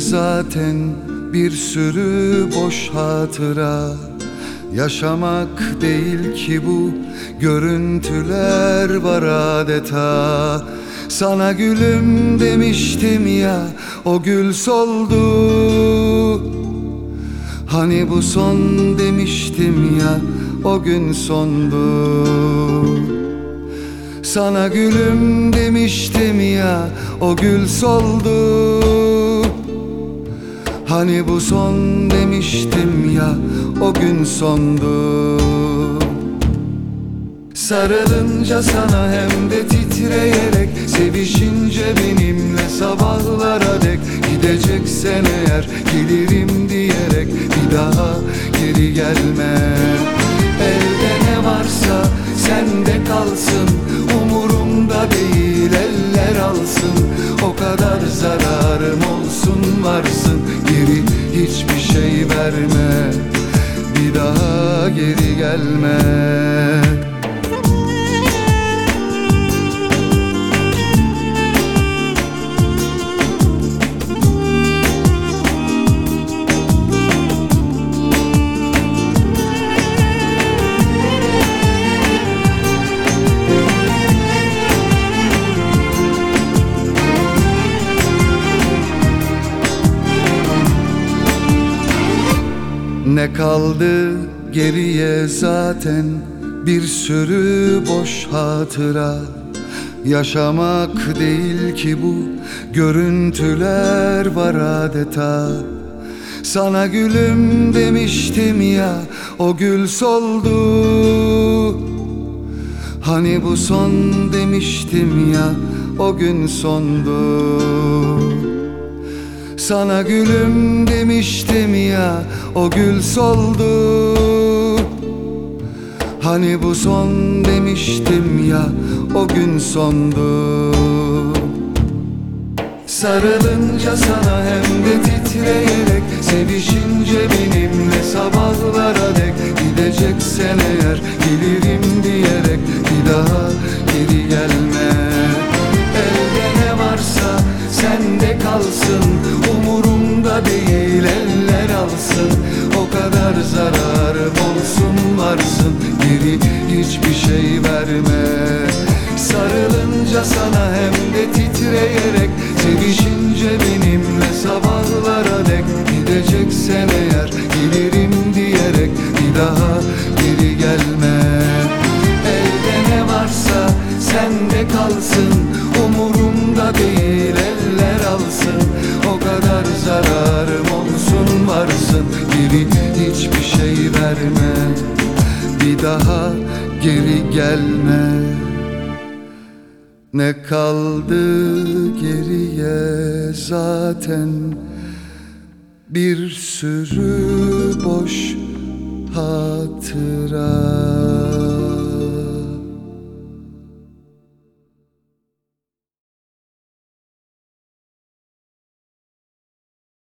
zaten bir sürü boş hatıra. Yaşamak değil ki bu, görüntüler var adeta. Sana gülüm demiştim ya, o gül soldu. Hani bu son demiştim ya, o gün sondu. Sana gülüm demiştim ya, o gül soldu. Hani bu son demiştim ya, o gün sondu. Sarılınca sana hem de titreyerek, sevişince benimle sabahlara dek, gideceksen eğer gelirim diyerek bir daha geri gelme. Elde ne varsa sende kalsın, umurumda değil eller alsın. O kadar zararım olsun varsın, geri hiçbir şey verme, bir daha geri gelme. Ne kaldı geriye zaten bir sürü boş hatıra. Yaşamak değil ki bu, görüntüler var adeta. Sana gülüm demiştim ya, o gül soldu. Hani bu son demiştim ya, o gün sondu. Sana gülüm demiştim ya, o gül soldu. Hani bu son demiştim ya, o gün sondu. Sarılınca sana hem de titreyerek, sevişince benimle sabahlara dek, gideceksen eğer gelirim diyerek bir daha geri gelme. Elde ne varsa sende kalsın, umurumda değil eller alsın. O kadar zararım olsun varsın, geri hiçbir şey verme. Sarılınca sana hem de titreyerek, sevişince benimle sabahlara dek, gideceksen eğer gelirim diyerek bir daha geri gelme. Elde ne varsa sende kalsın, umurumda değil eller alsın. O kadar zararım olsun varsın, geri hiçbir şey verme, bir daha geri gelme. Ne kaldı geriye zaten bir sürü boş hatıra.